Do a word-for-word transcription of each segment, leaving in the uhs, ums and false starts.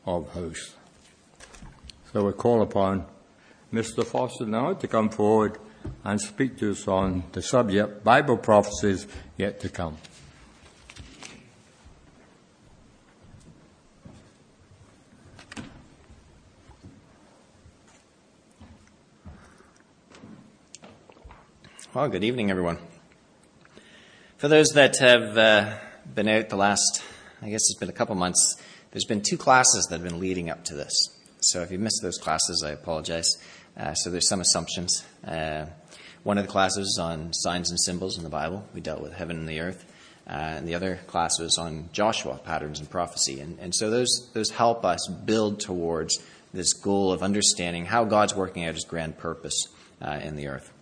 of hosts. So we call upon Mister Foster now to come forward and speak to us on the subject, Bible Prophecies Yet to Come. Well, good evening, everyone. For those that have uh, been out the last, I guess it's been a couple months, there's been two classes that have been leading up to this. So if you missed those classes, I apologize. Uh, so there's some assumptions. Uh, one of the classes is on signs and symbols in the Bible. We dealt with heaven and the earth. Uh, and the other class was on Joshua, patterns and prophecy. And, and so those, those help us build towards this goal of understanding how God's working out his grand purpose uh, in the earth.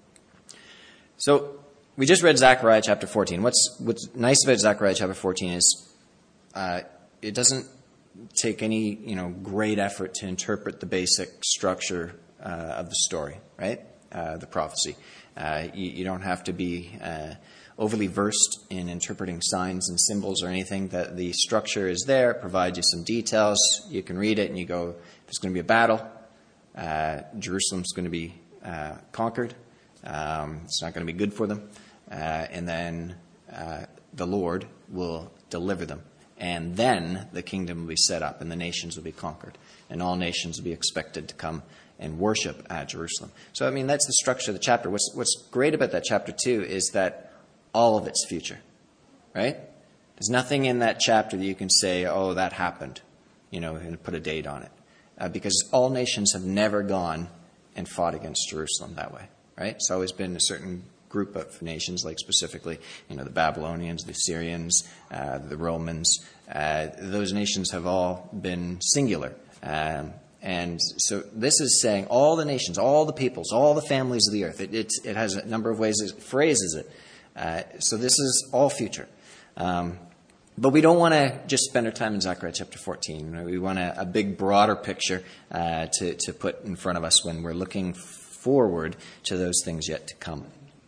So we just read Zechariah chapter fourteen. What's what's nice about Zechariah chapter fourteen is uh, it doesn't take any you know great effort to interpret the basic structure uh, of the story, right? Uh, the prophecy. Uh, you, you don't have to be uh, overly versed in interpreting signs and symbols or anything. That the structure is there, provides you some details. You can read it and you go, "There's going to be a battle. Uh, Jerusalem's going to be uh, conquered." Um, it's not going to be good for them. Uh, and then uh, the Lord will deliver them. And then the kingdom will be set up and the nations will be conquered. And all nations will be expected to come and worship at Jerusalem. So, I mean, that's the structure of the chapter. What's, what's great about that chapter, too, is that all of it's future. Right? There's nothing in that chapter that you can say, oh, that happened, you know, and put a date on it. Uh, because all nations have never gone and fought against Jerusalem that way. Right? It's always been a certain group of nations, like specifically, you know, the Babylonians, the Assyrians, uh, the Romans. Uh, those nations have all been singular. Um, and so this is saying all the nations, all the peoples, all the families of the earth. It, it, it has a number of ways it phrases it. Uh, so this is all future. Um, but we don't want to just spend our time in Zechariah chapter fourteen. We want a, a big, broader picture uh, to, to put in front of us when we're looking forward to those things yet to come.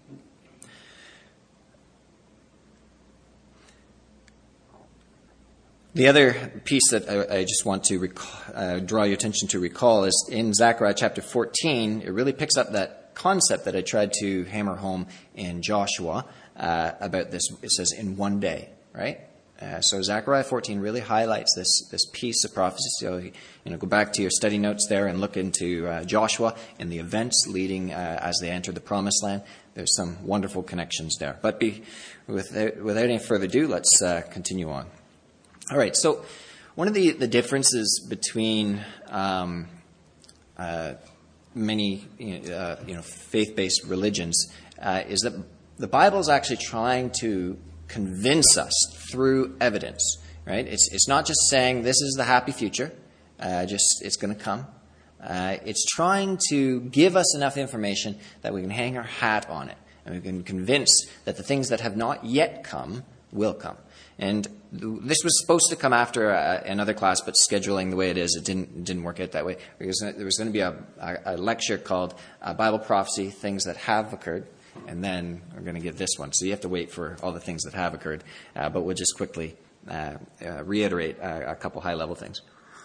The other piece that I, I just want to recall, uh, draw your attention to recall is in Zechariah chapter fourteen, it really picks up that concept that I tried to hammer home in Joshua uh, about this. It says, in one day, right? Uh, so Zechariah fourteen really highlights this this piece of prophecy. So, you know, go back to your study notes there and look into uh, Joshua and the events leading uh, as they enter the Promised Land. There's some wonderful connections there. But be, without, without any further ado, let's uh, continue on. All right. So one of the, the differences between um, uh, many you know, uh, you know faith-based religions uh, is that the Bible is actually trying to convince us through evidence, right? It's it's not just saying this is the happy future, uh, just it's going to come. Uh, it's trying to give us enough information that we can hang our hat on it, and we can convince that the things that have not yet come will come. And this was supposed to come after uh, another class, but scheduling the way it is, it didn't it didn't work out that way. Because there was going to be a, a, a lecture called uh, Bible Prophecy, Things That Have Occurred. And then we're going to get this one. So you have to wait for all the things that have occurred. Uh, but we'll just quickly uh, uh, reiterate uh, a couple high-level things.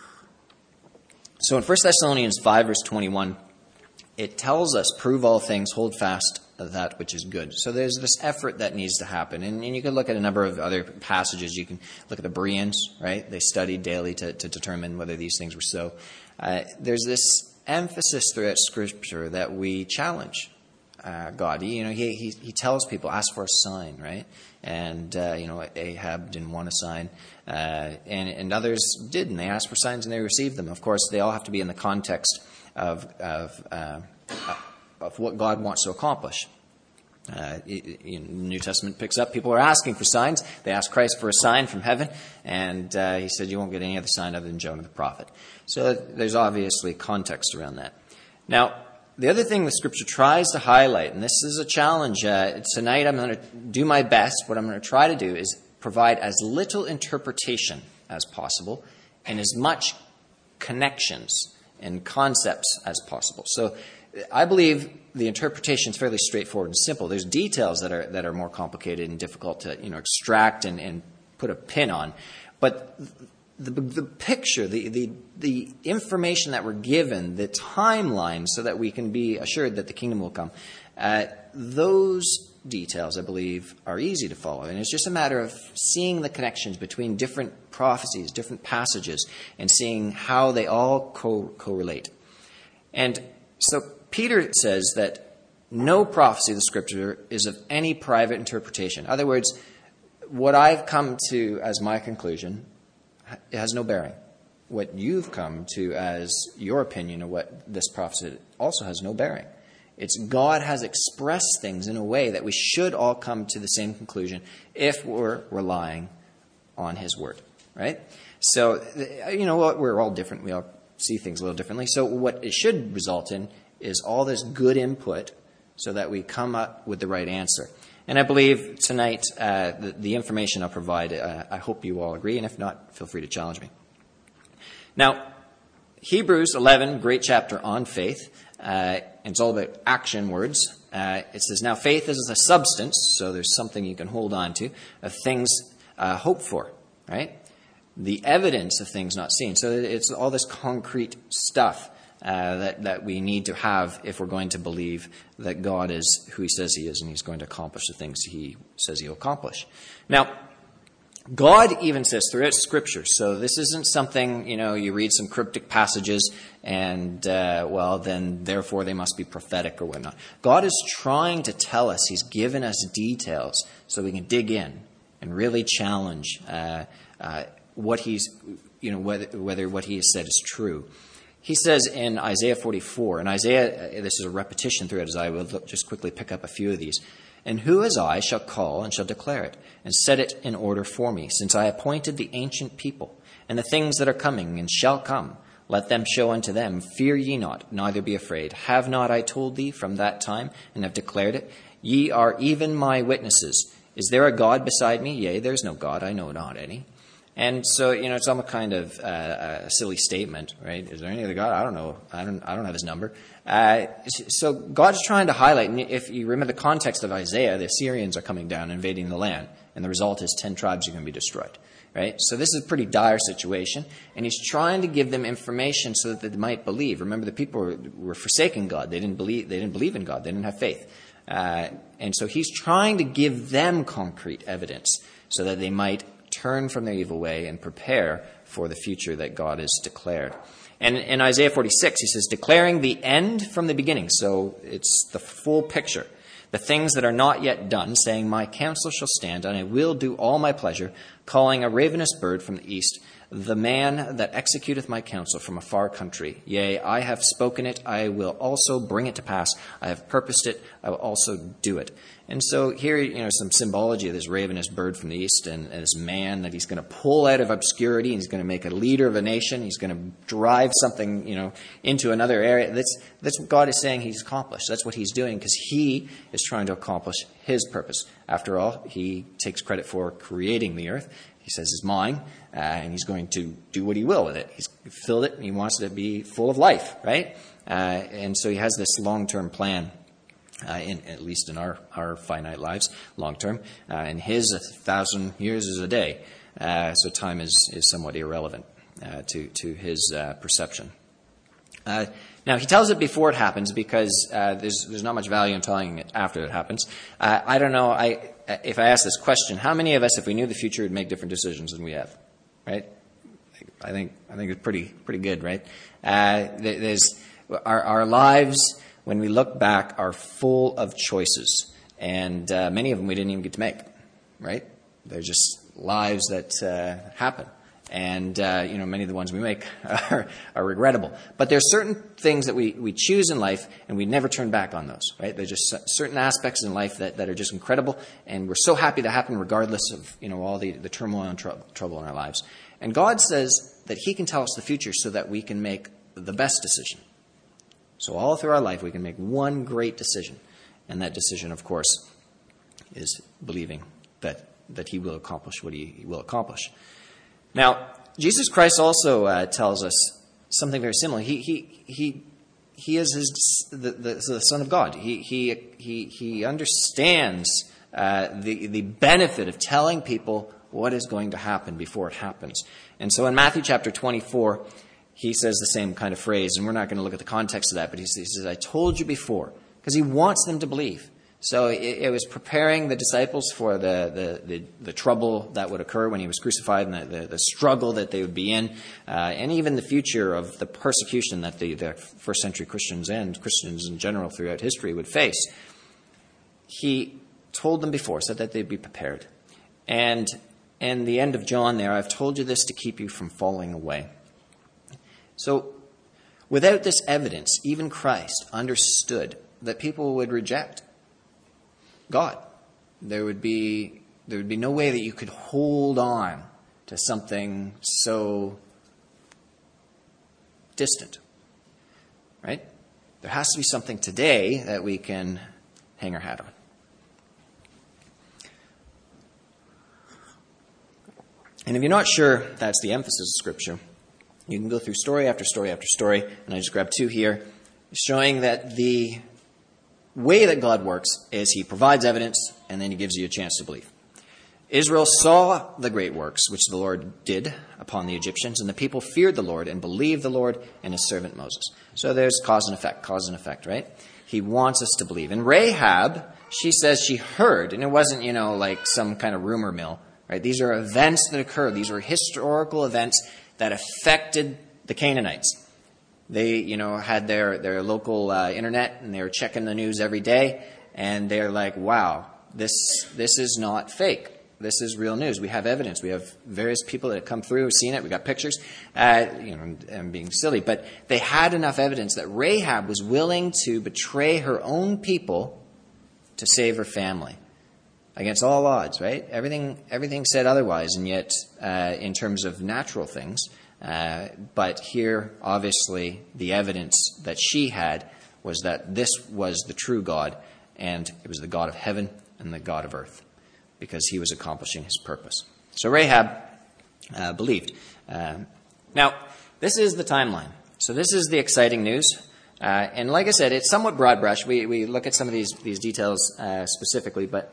So in First Thessalonians five, verse twenty-one, it tells us, prove all things, hold fast that which is good. So there's this effort that needs to happen. And, and you can look at a number of other passages. You can look at the Bereans, right? They studied daily to, to determine whether these things were so. Uh, there's this emphasis throughout Scripture that we challenge. Uh, God, you know, he, he he tells people, ask for a sign, right? And uh, you know, Ahab didn't want a sign, uh, and and others did, and they asked for signs and they received them. Of course, they all have to be in the context of of uh, of what God wants to accomplish. Uh, the New Testament picks up, people are asking for signs. They ask Christ for a sign from heaven, and uh, he said, you won't get any other sign other than Jonah the prophet. So there's obviously context around that. Now, the other thing the Scripture tries to highlight, and this is a challenge, uh, tonight I'm going to do my best. What I'm going to try to do is provide as little interpretation as possible and as much connections and concepts as possible. So I believe the interpretation is fairly straightforward and simple. There's details that are that are more complicated and difficult to you know extract and, and put a pin on. But the, the picture, the, the, the information that we're given, the timeline so that we can be assured that the kingdom will come, uh, those details, I believe, are easy to follow. And it's just a matter of seeing the connections between different prophecies, different passages, and seeing how they all co- correlate. And so Peter says that no prophecy of the Scripture is of any private interpretation. In other words, what I've come to as my conclusion, it has no bearing. What you've come to as your opinion of what this prophecy also has no bearing. It's God has expressed things in a way that we should all come to the same conclusion if we're relying on His Word, right? So, you know what, we're all different. We all see things a little differently. So what it should result in is all this good input so that we come up with the right answer. And I believe tonight uh, the, the information I'll provide, uh, I hope you all agree, and if not, feel free to challenge me. Now, Hebrews eleven, great chapter on faith. Uh, and it's all about action words. Uh, it says, now faith is a substance, so there's something you can hold on to, of things uh, hoped for, right? The evidence of things not seen. So it's all this concrete stuff uh, that, that we need to have if we're going to believe that God is who He says He is and He's going to accomplish the things He says He'll accomplish. Now, God even says throughout Scripture, so this isn't something, you know, you read some cryptic passages and, uh, well, then therefore they must be prophetic or whatnot. God is trying to tell us, He's given us details so we can dig in and really challenge uh, uh, what He's, you know, whether, whether what He has said is true. He says in Isaiah forty-four, and Isaiah, this is a repetition throughout Isaiah, we'll just quickly pick up a few of these. And who as I shall call and shall declare it, and set it in order for me, since I appointed the ancient people, and the things that are coming and shall come. Let them show unto them, fear ye not, neither be afraid. Have not I told thee from that time, and have declared it? Ye are even my witnesses. Is there a God beside me? Yea, there is no God, I know not any. And so, you know, it's almost kind of uh, a silly statement, right? Is there any other God? I don't know. I don't. I don't have His number. Uh, so God's trying to highlight. And if you remember the context of Isaiah, the Assyrians are coming down, invading the land, and the result is ten tribes are going to be destroyed, right? So this is a pretty dire situation, and He's trying to give them information so that they might believe. Remember, the people were, were forsaking God. They didn't believe. They didn't believe in God. They didn't have faith, uh, and so He's trying to give them concrete evidence so that they might turn from their evil way and prepare for the future that God has declared. And in Isaiah forty-six, He says, declaring the end from the beginning. So it's the full picture. The things that are not yet done, saying, my counsel shall stand, and I will do all my pleasure, calling a ravenous bird from the east, the man that executeth my counsel from a far country. Yea, I have spoken it, I will also bring it to pass. I have purposed it, I will also do it. And so here, you know, some symbology of this ravenous bird from the east and, and this man that He's going to pull out of obscurity. And He's going to make a leader of a nation. He's going to drive something, you know, into another area. That's, that's what God is saying He's accomplished. That's what He's doing because He is trying to accomplish His purpose. After all, He takes credit for creating the earth. He says it's mine, uh, and He's going to do what He will with it. He's filled it, and He wants it to be full of life, right? Uh, and so He has this long-term plan. Uh, in, at least in our, our finite lives, long term. Uh, and His a thousand years is a day. Uh, so time is, is somewhat irrelevant uh, to, to His uh, perception. Uh, now, He tells it before it happens because uh, there's, there's not much value in telling it after it happens. Uh, I don't know, I, if I ask this question, how many of us, if we knew the future, would make different decisions than we have? Right? I think, I think it's pretty, pretty good, right? Uh, there's our, our lives, when we look back, are full of choices. And uh, many of them we didn't even get to make, right? They're just lives that uh, happen. And, uh, you know, many of the ones we make are, are regrettable. But there's certain things that we, we choose in life, and we never turn back on those, right? There's just certain aspects in life that, that are just incredible, and we're so happy to happen regardless of, you know, all the, the turmoil and tr- trouble in our lives. And God says that He can tell us the future so that we can make the best decision. So all through our life, we can make one great decision. And that decision, of course, is believing that, that He will accomplish what He will accomplish. Now, Jesus Christ also uh, tells us something very similar. He he he he is his, the, the, the Son of God. He he he he understands uh, the the benefit of telling people what is going to happen before it happens. And so in Matthew chapter twenty-four, he says the same kind of phrase, and we're not going to look at the context of that, but he says, I told you before, because he wants them to believe. So it, it was preparing the disciples for the, the, the, the trouble that would occur when he was crucified, and the, the, the struggle that they would be in, uh, and even the future of the persecution that the, the first century Christians and Christians in general throughout history would face. He told them before, said that they'd be prepared. And in the end of John there, I've told you this to keep you from falling away. So without this evidence, even Christ understood that people would reject God. There would be there would be no way that you could hold on to something so distant. Right? There has to be something today that we can hang our hat on. And if you're not sure that's the emphasis of Scripture, you can go through story after story after story, and I just grabbed two here, showing that the way that God works is he provides evidence, and then he gives you a chance to believe. Israel saw the great works which the Lord did upon the Egyptians, and the people feared the Lord and believed the Lord and his servant Moses. So there's cause and effect, cause and effect, right? He wants us to believe. And Rahab, she says she heard, and it wasn't, you know, like some kind of rumor mill, right? These are events that occurred. These were historical events that affected the Canaanites. They, you know, had their, their local uh, internet, and they were checking the news every day, and they're like, wow, this this is not fake. This is real news. We have evidence. We have various people that have come through, who've seen it. We got pictures. Uh, you know, I'm being silly, but they had enough evidence that Rahab was willing to betray her own people to save her family against all odds. Right? Everything everything said otherwise, and yet, uh, in terms of natural things, uh, but here, obviously, the evidence that she had was that this was the true God, and it was the God of heaven and the God of earth, because he was accomplishing his purpose. So Rahab uh, believed. Um, now, this is the timeline. So this is the exciting news. Uh, and like I said, it's somewhat broad brush. We we look at some of these, these details uh, specifically, but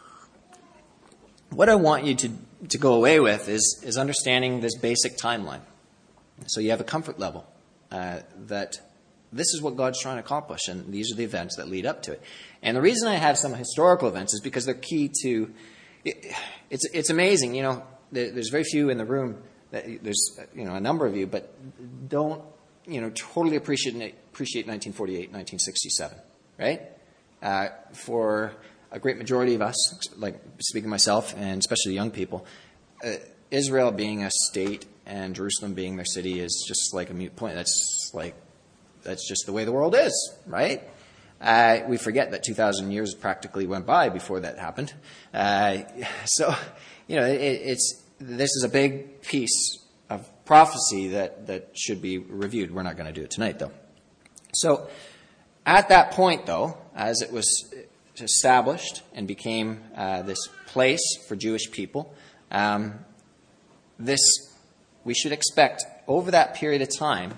what I want you to, to go away with is, is understanding this basic timeline. So you have a comfort level uh, that this is what God's trying to accomplish, and these are the events that lead up to it. And the reason I have some historical events is because they're key to it, it's it's amazing. You know, there, there's very few in the room. That, there's you know a number of you, but don't you know totally appreciate appreciate nineteen forty-eight, nineteen sixty-seven, right? Uh, for a great majority of us, like speaking myself, and especially young people, uh, Israel being a state and Jerusalem being their city is just like a moot point. That's like that's just the way the world is, right? Uh, we forget that two thousand years practically went by before that happened. Uh, so, you know, it, it's this is a big piece of prophecy that, that should be reviewed. We're not going to do it tonight, though. So, at that point, though, as it was established and became uh, this place for Jewish people, um, this we should expect over that period of time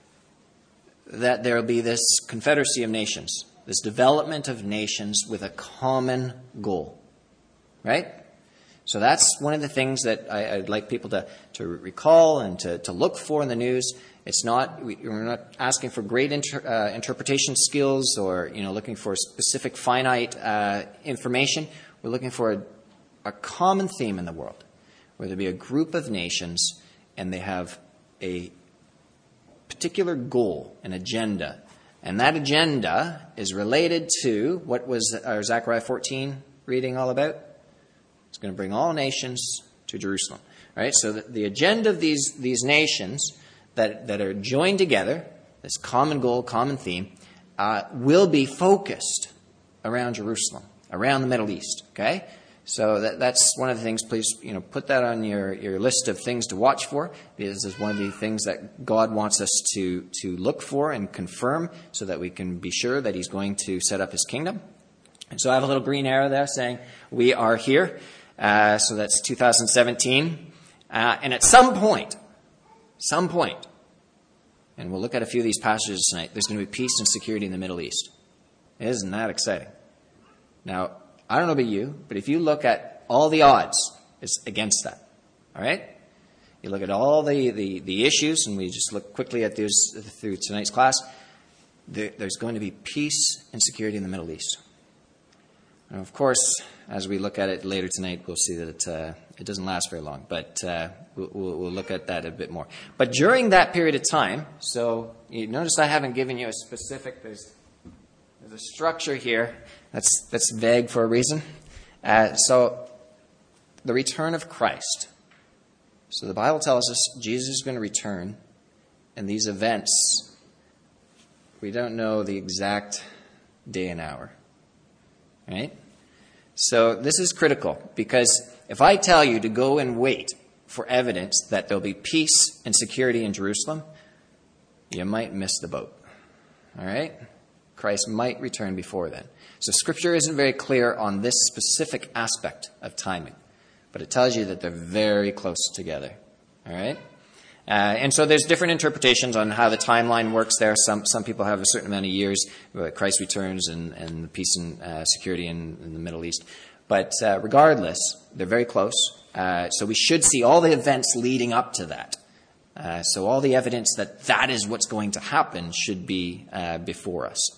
that there will be this confederacy of nations, this development of nations with a common goal, right? So that's one of the things that I, I'd like people to, to recall and to, to look for in the news. It's not, we, we're not asking for great inter, uh, interpretation skills or, you know, looking for specific finite uh, information. We're looking for a, a common theme in the world, where there'll be a group of nations and they have a particular goal, an agenda. And that agenda is related to what was our Zechariah fourteen reading all about? It's going to bring all nations to Jerusalem. Right? So the, the agenda of these, these nations that, that are joined together, this common goal, common theme, uh, will be focused around Jerusalem, around the Middle East. Okay? So that, that's one of the things, please, you know, put that on your, your list of things to watch for, because it's one of the things that God wants us to, to look for and confirm so that we can be sure that he's going to set up his kingdom. And so I have a little green arrow there saying we are here. Uh, so that's two thousand seventeen. Uh, and at some point, some point, and we'll look at a few of these passages tonight, there's going to be peace and security in the Middle East. Isn't that exciting? Now, I don't know about you, but if you look at all the odds is against that. All right? You look at all the, the, the issues, and we just look quickly at these through tonight's class. There, there's going to be peace and security in the Middle East. And of course, as we look at it later tonight, we'll see that it, uh, it doesn't last very long. But uh, we'll, we'll look at that a bit more. But during that period of time, so you notice I haven't given you a specific, there's, there's a structure here that's, that's vague for a reason. Uh, so the return of Christ. So the Bible tells us Jesus is going to return, and these events, we don't know the exact day and hour. Right? So this is critical, because if I tell you to go and wait for evidence that there'll be peace and security in Jerusalem, you might miss the boat. All right? Christ might return before then. So Scripture isn't very clear on this specific aspect of timing, but it tells you that they're very close together. All right? Uh, and so there's different interpretations on how the timeline works there. Some some people have a certain amount of years, uh, Christ returns and, and peace and uh, security in, in the Middle East. But uh, regardless, they're very close. Uh, so we should see all the events leading up to that. Uh, so all the evidence that that is what's going to happen should be uh, before us.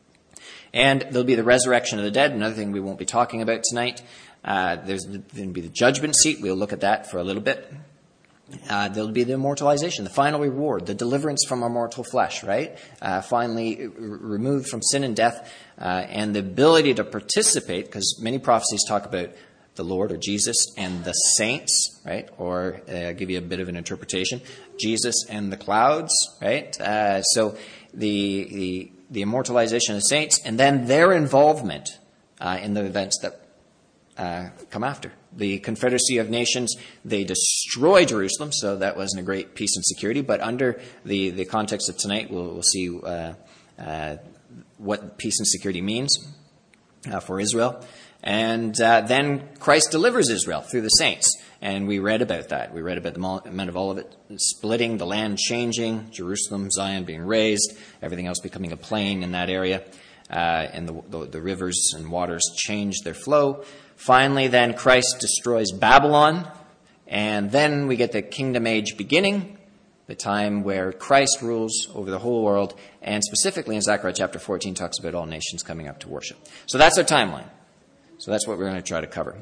And there'll be the resurrection of the dead, another thing we won't be talking about tonight. Uh, there's going to be the judgment seat. We'll look at that for a little bit. Uh, there'll be the immortalization, the final reward, the deliverance from our mortal flesh, right? Uh, finally r- removed from sin and death, uh, and the ability to participate, because many prophecies talk about the Lord or Jesus and the saints, right? Or uh, I'll give you a bit of an interpretation, Jesus and the clouds, right? Uh, so the, the the immortalization of the saints, and then their involvement uh, in the events that uh, come after. The Confederacy of Nations, they destroy Jerusalem, so that wasn't a great peace and security. But under the, the context of tonight, we'll, we'll see uh, uh, what peace and security means uh, for Israel. And uh, then Christ delivers Israel through the saints. And we read about that. We read about the Mount of Olivet splitting, the land changing, Jerusalem, Zion being raised, everything else becoming a plain in that area. Uh, and the, the, the rivers and waters change their flow. Finally, then, Christ destroys Babylon, and then we get the kingdom age beginning, the time where Christ rules over the whole world, and specifically in Zechariah chapter fourteen talks about all nations coming up to worship. So that's our timeline. So that's what we're going to try to cover.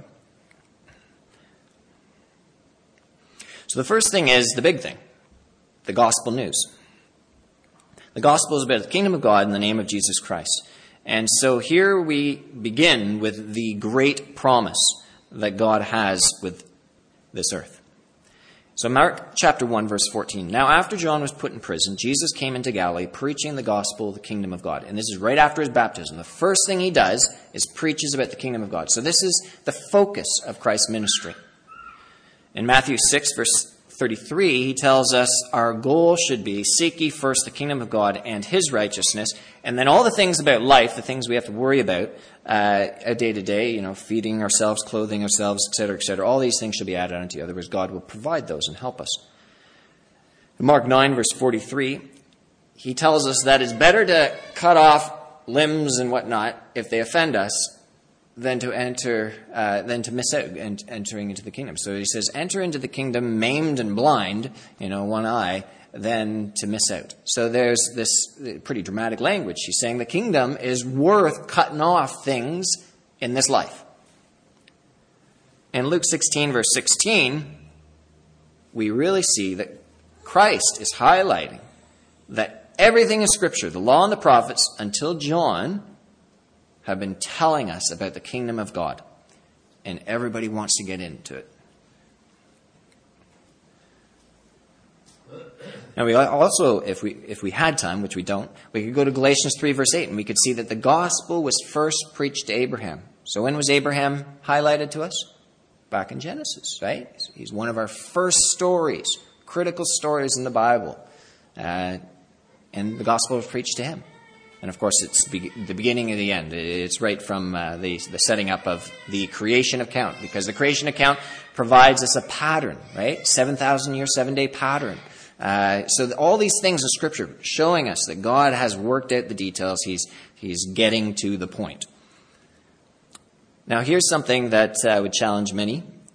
So the first thing is the big thing, the gospel news. The gospel is about the kingdom of God in the name of Jesus Christ. And so here we begin with the great promise that God has with this earth. So Mark chapter one, verse fourteen. Now after John was put in prison, Jesus came into Galilee preaching the gospel of the kingdom of God. And this is right after his baptism. The first thing he does is preaches about the kingdom of God. So this is the focus of Christ's ministry. In Matthew six, verse thirty-three, he tells us our goal should be seek ye first the kingdom of God and his righteousness, and then all the things about life, the things we have to worry about uh, day to day, you know, feeding ourselves, clothing ourselves, et cetera, et cetera. All these things should be added unto you. Otherwise, God will provide those and help us. In Mark nine, verse forty-three, he tells us that it's better to cut off limbs and whatnot if they offend us than to enter, uh, than to miss out and entering into the kingdom. So he says, enter into the kingdom maimed and blind, you know, one eye, than to miss out. So there's this pretty dramatic language. He's saying the kingdom is worth cutting off things in this life. In Luke sixteen, verse sixteen, we really see that Christ is highlighting that everything in Scripture, the law and the prophets, until John, have been telling us about the kingdom of God. And everybody wants to get into it. Now we also, if we if we had time, which we don't, we could go to Galatians three, verse eight, and we could see that the gospel was first preached to Abraham. So when was Abraham highlighted to us? Back in Genesis, right? He's one of our first stories, critical stories in the Bible. Uh, and the gospel was preached to him. And of course, it's be- the beginning of the end. It's right from uh, the, the setting up of the creation account, because the creation account provides us a pattern, right? seven thousand year, seven-day pattern. Uh, so all these things in Scripture showing us that God has worked out the details. He's, he's getting to the point. Now, here's something that uh, would challenge many.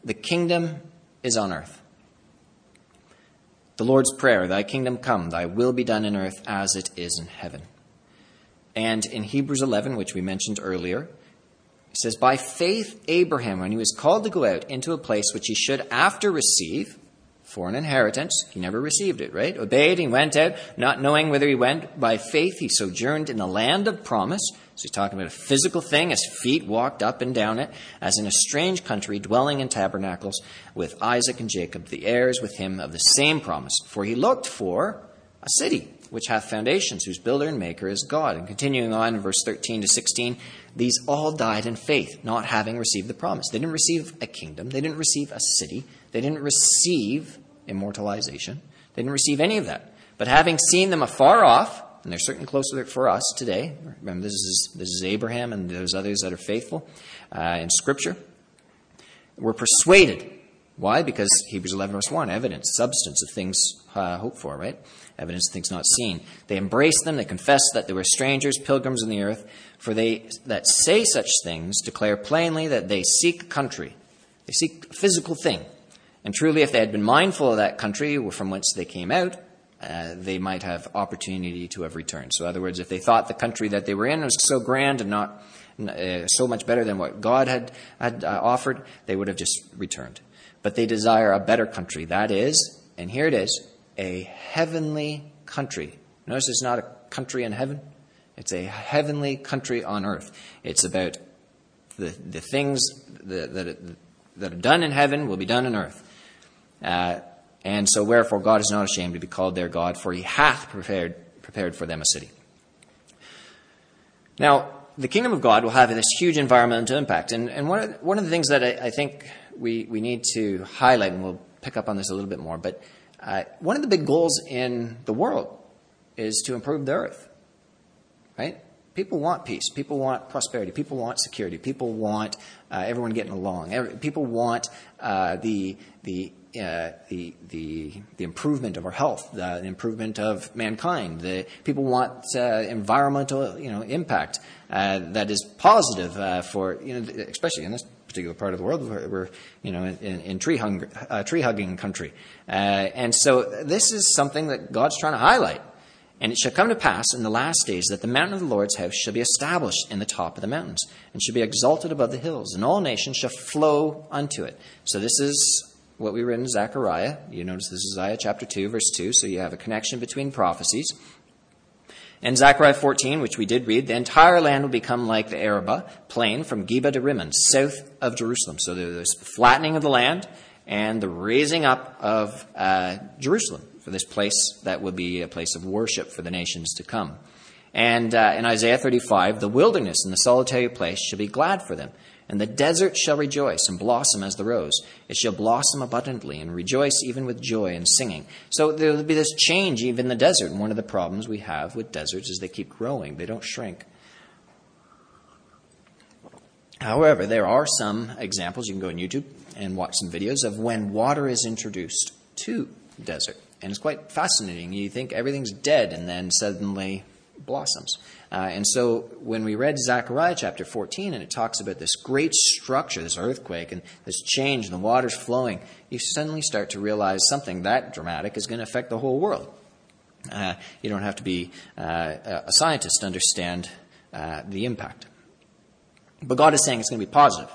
the kingdom is on earth. The Lord's Prayer, thy kingdom come, thy will be done in earth as it is in heaven. And in Hebrews eleven, which we mentioned earlier, it says, by faith Abraham, when he was called to go out into a place which he should after receive for an inheritance, he never received it, right? Obeyed, he went out, not knowing whither he went. By faith he sojourned in the land of promise. So he's talking about a physical thing. His feet walked up and down it, as in a strange country, dwelling in tabernacles with Isaac and Jacob, the heirs with him of the same promise. For he looked for a city which hath foundations, whose builder and maker is God. And continuing on in verse thirteen to sixteen, these all died in faith, not having received the promise. They didn't receive a kingdom. They didn't receive a city. They didn't receive immortalization. They didn't receive any of that. But having seen them afar off, and they're certainly closer for us today. Remember, this is this is Abraham and those others that are faithful uh, in Scripture. We're persuaded. Why? Because Hebrews eleven verse one, evidence, substance of things uh, hoped for, right? Evidence of things not seen. They embraced them. They confessed that they were strangers, pilgrims in the earth. For they that say such things declare plainly that they seek a country. They seek a physical thing. And truly, if they had been mindful of that country from whence they came out, uh, they might have opportunity to have returned. So in other words, if they thought the country that they were in was so grand and not uh, so much better than what God had, had uh, offered, they would have just returned. But they desire a better country. That is, and here it is, a heavenly country. Notice it's not a country in heaven. It's a heavenly country on earth. It's about the, the things that, that, that are done in heaven will be done on earth. Uh, and so wherefore God is not ashamed to be called their God, for he hath prepared prepared for them a city. Now, the kingdom of God will have this huge environmental impact. And, and one, of, one of the things that I, I think we, we need to highlight, and we'll pick up on this a little bit more, but uh, one of the big goals in the world is to improve the earth, right? People want peace. People want prosperity. People want security. People want uh, everyone getting along. Every, people want uh, the the uh, the the the improvement of our health, the improvement of mankind. The people want uh, environmental, you know, impact uh, that is positive uh, for, you know, especially in this particular part of the world where we're, you know, in, in tree hung, uh, tree hugging country, uh, and so this is something that God's trying to highlight. And it shall come to pass in the last days that the mountain of the Lord's house shall be established in the top of the mountains, and shall be exalted above the hills, and all nations shall flow unto it. So this is what we read in Zechariah. You notice this is Isaiah chapter two, verse two, so you have a connection between prophecies. In Zechariah fourteen, which we did read, the entire land will become like the Arabah plain from Geba to Rimmon, south of Jerusalem. So there's flattening of the land and the raising up of uh, Jerusalem, for this place that would be a place of worship for the nations to come. And uh, in Isaiah thirty-five, the wilderness and the solitary place shall be glad for them, and the desert shall rejoice and blossom as the rose. It shall blossom abundantly and rejoice even with joy and singing. So there will be this change even in the desert. And one of the problems we have with deserts is they keep growing. They don't shrink. However, there are some examples. You can go on YouTube and watch some videos of when water is introduced to the desert. And it's quite fascinating. You think everything's dead and then suddenly blossoms. Uh, and so when we read Zechariah chapter fourteen and it talks about this great structure, this earthquake and this change and the water's flowing, you suddenly start to realize something that dramatic is going to affect the whole world. Uh, you don't have to be uh, a scientist to understand uh, the impact. But God is saying it's going to be positive.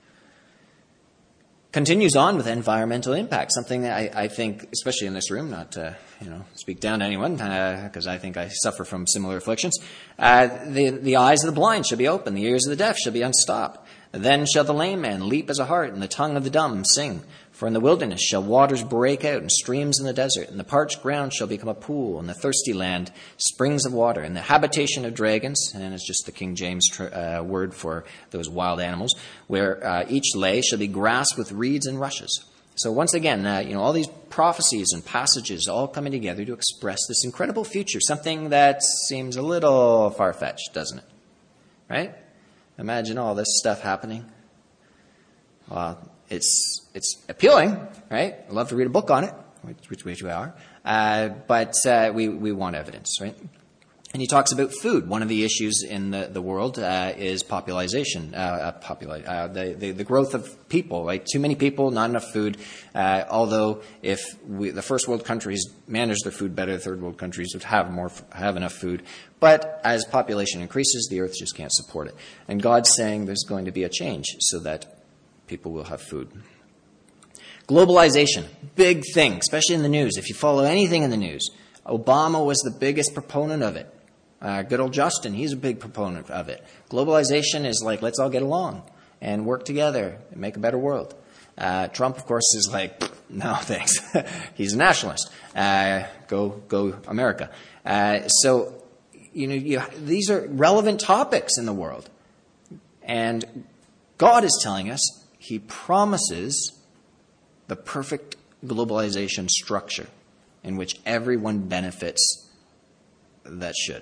Continues on with environmental impact, something that I, I think, especially in this room, not to you know speak down to anyone, because uh, I think I suffer from similar afflictions. Uh, the, the eyes of the blind shall be open, the ears of the deaf shall be unstopped. Then shall the lame man leap as a hart, and the tongue of the dumb sing. For in the wilderness shall waters break out, and streams in the desert, and the parched ground shall become a pool, and the thirsty land springs of water, and the habitation of dragons, and it's just the King James tr- uh, word for those wild animals, where uh, each lay shall be grass with reeds and rushes. So once again, uh, you know, all these prophecies and passages all coming together to express this incredible future, something that seems a little far-fetched, doesn't it? Right? Imagine all this stuff happening. Well, it's it's appealing, right? I'd love to read a book on it, which, which we are. Uh, but uh, we, we want evidence, right? And he talks about food. One of the issues in the, the world uh, is population, uh, uh, popula- uh, the, the, the growth of people, right? Too many people, not enough food. Uh, although if we, the first world countries manage their food better, the third world countries would have more, have enough food. But as population increases, the earth just can't support it. And God's saying there's going to be a change so that people will have food. Globalization, big thing, especially in the news. If you follow anything in the news, Obama was the biggest proponent of it. Uh, good old Justin, he's a big proponent of it. Globalization is like, let's all get along and work together and make a better world. Uh, Trump, of course, is like, no, thanks. He's a nationalist. Uh, go, go America. Uh, so, you know, you, these are relevant topics in the world. And God is telling us he promises the perfect globalization structure in which everyone benefits that should.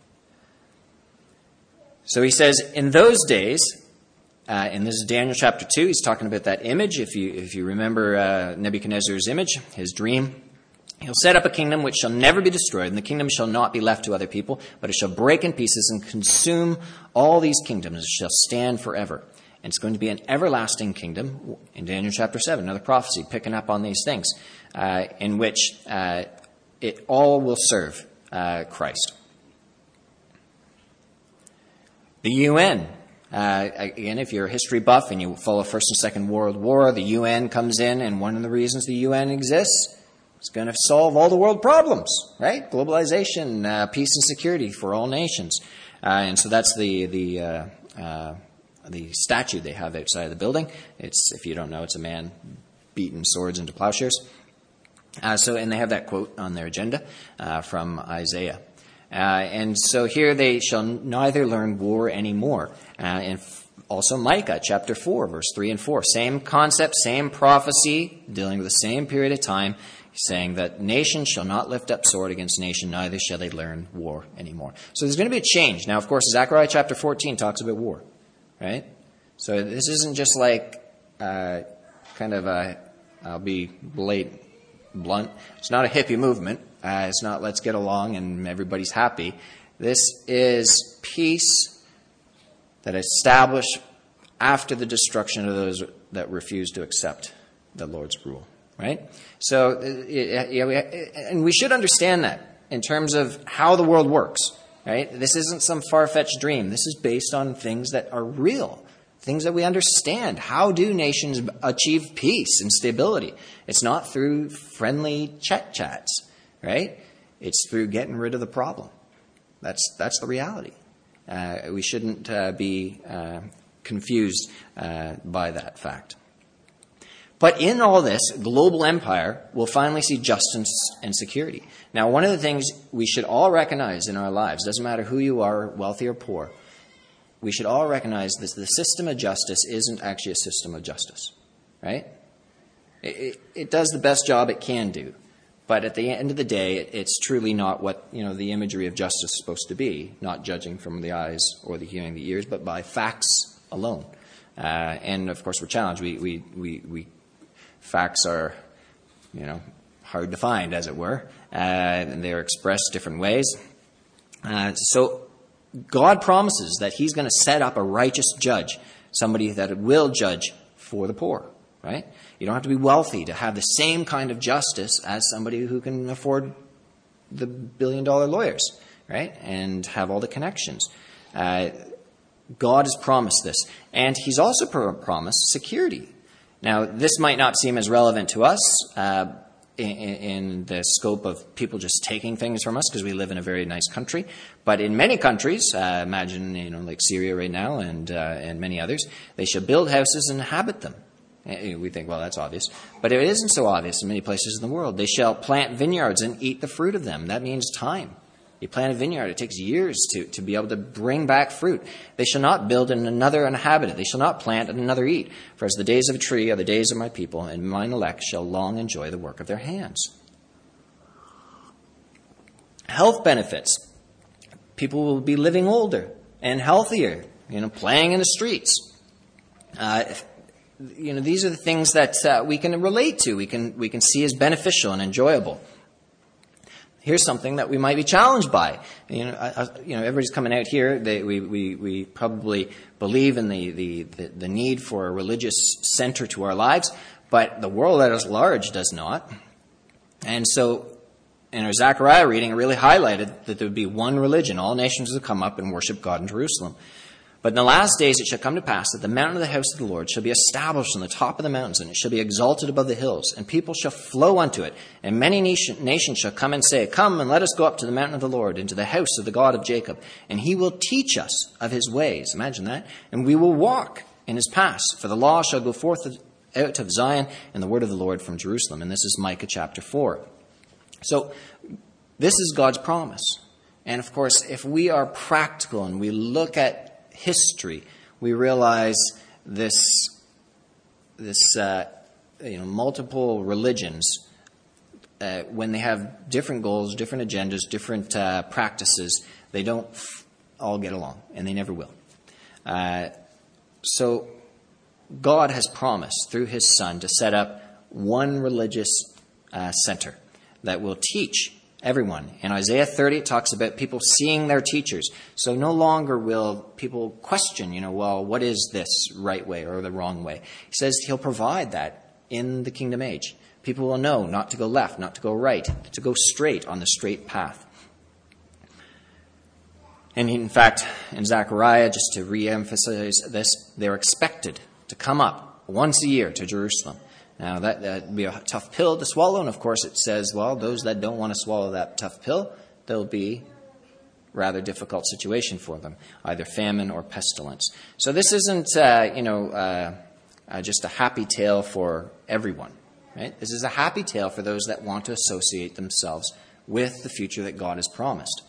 So he says, in those days, uh, and this is Daniel chapter two, he's talking about that image. If you if you remember uh, Nebuchadnezzar's image, his dream, he'll set up a kingdom which shall never be destroyed, and the kingdom shall not be left to other people, but it shall break in pieces and consume all these kingdoms. It shall stand forever. And it's going to be an everlasting kingdom, in Daniel chapter seven, another prophecy picking up on these things, uh, in which uh, it all will serve uh, Christ. The U N, uh, again, if you're a history buff and you follow First and Second World War, the U N comes in, and one of the reasons the U N exists is going to solve all the world problems, right? Globalization, uh, peace and security for all nations. Uh, and so that's the the uh, uh, the statue they have outside of the building. It's, if you don't know, it's a man beating swords into plowshares. Uh, so, and they have that quote on their agenda uh, from Isaiah. Uh, and so here they shall neither learn war anymore. Uh, and f- also Micah chapter four, verse three and four. Same concept, same prophecy, dealing with the same period of time, saying that nation shall not lift up sword against nation, neither shall they learn war anymore. So there's going to be a change. Now, of course, Zechariah chapter fourteen talks about war, right? So this isn't just like uh, kind of a, I'll be late, blunt, it's not a hippie movement. Uh, it's not let's get along and everybody's happy. This is peace that is established after the destruction of those that refuse to accept the Lord's rule, right? So, it, it, and we should understand that in terms of how the world works, right? This isn't some far-fetched dream. This is based on things that are real, things that we understand. How do nations achieve peace and stability? It's not through friendly chat-chats. Right? It's through getting rid of the problem. That's that's the reality. Uh, we shouldn't uh, be uh, confused uh, by that fact. But in all this, global empire will finally see justice and security. Now, one of the things we should all recognize in our lives, doesn't matter who you are, wealthy or poor, we should all recognize that the system of justice isn't actually a system of justice. Right? It, it, it does the best job it can do. But at the end of the day, it's truly not what, you know, the imagery of justice is supposed to be, not judging from the eyes or the hearing, the ears, but by facts alone. Uh, and, of course, we're challenged. We, we, we, we, facts are, you know, hard to find, as it were, uh, and they're expressed different ways. Uh, so God promises that he's going to set up a righteous judge, somebody that will judge for the poor, right? You don't have to be wealthy to have the same kind of justice as somebody who can afford the billion-dollar lawyers, right? And have all the connections. Uh, God has promised this. And he's also pro- promised security. Now, this might not seem as relevant to us uh, in, in the scope of people just taking things from us because we live in a very nice country. But in many countries, uh, imagine, you know, like Syria right now and, uh, and many others, they shall build houses and inhabit them. We think, well, that's obvious. But it isn't so obvious in many places in the world. They shall plant vineyards and eat the fruit of them. That means time. You plant a vineyard, it takes years to, to be able to bring back fruit. They shall not build and another inhabit it. They shall not plant and another eat. For as the days of a tree are the days of my people, and mine elect shall long enjoy the work of their hands. Health benefits. People will be living older and healthier, you know, playing in the streets. Uh, You know, these are the things that uh, we can relate to, we can we can see as beneficial and enjoyable. here's something that we might be challenged by. You know, I, I, you know, everybody's coming out here. They, we, we, we probably believe in the, the, the, the need for a religious center to our lives, but the world at large does not. And so, in our Zechariah reading, it really highlighted that there would be one religion. All nations would come up and worship God in Jerusalem. But in the last days it shall come to pass that the mountain of the house of the Lord shall be established on the top of the mountains, and it shall be exalted above the hills, and people shall flow unto it. And many nation, nations shall come and say, Come and let us go up to the mountain of the Lord, into the house of the God of Jacob. And he will teach us of his ways. Imagine that. And we will walk in his paths. For the law shall go forth out of Zion, and the word of the Lord from Jerusalem. And this is Micah chapter four. So this is God's promise. And of course, if we are practical and we look at history, we realize this, this uh, you know, multiple religions, uh, when they have different goals, different agendas, different uh, practices, they don't f- all get along, and they never will. Uh, so God has promised through his Son to set up one religious uh, center that will teach everyone. In Isaiah thirty, it talks about people seeing their teachers. So no longer will people question, you know, well, what is this right way or the wrong way? He says he'll provide that in the kingdom age. People will know not to go left, not to go right, to go straight on the straight path. And in fact, in Zechariah, just to re-emphasize this, they're expected to come up once a year to Jerusalem. Now, that would be a tough pill to swallow, and of course it says, well, those that don't want to swallow that tough pill, there'll be a rather difficult situation for them, either famine or pestilence. So this isn't, uh, you know, uh, uh, just a happy tale for everyone, right? This is a happy tale for those that want to associate themselves with the future that God has promised.